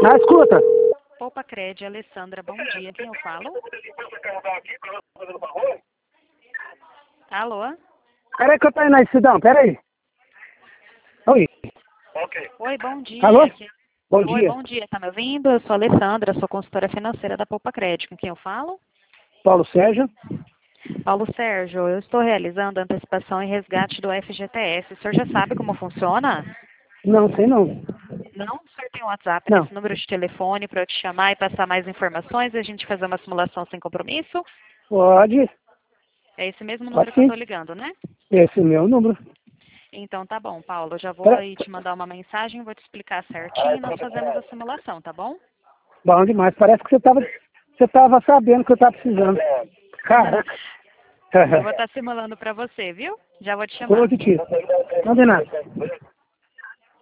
Na escuta. Poupa Cred, Alessandra, bom dia. Quem eu falo? Alô? Peraí que eu tô aí na escuridão, peraí. Oi. Oi, bom dia. Alô? Bom Oi, dia. bom dia. Tá me ouvindo? Eu sou a Alessandra, sou consultora financeira da Poupa Cred. Com quem eu falo? Paulo Sérgio. Paulo Sérgio, eu estou realizando a antecipação e resgate do FGTS. O senhor já sabe como funciona? Não, sei não. Não? O senhor tem um WhatsApp Não. nesse número de telefone para eu te chamar e passar mais informações e a gente fazer uma simulação sem compromisso? Pode. É esse mesmo Pode número que eu sim. estou ligando, né? Esse é o meu número. Então tá bom, Paulo. Eu já vou Pera- aí te mandar uma mensagem, vou te explicar certinho e nós fazemos a simulação, tá bom? Bom demais. Parece que você tava sabendo que eu tava precisando. Caraca. Eu vou estar simulando para você, viu? Já vou te chamar. Positivo. Não tem nada.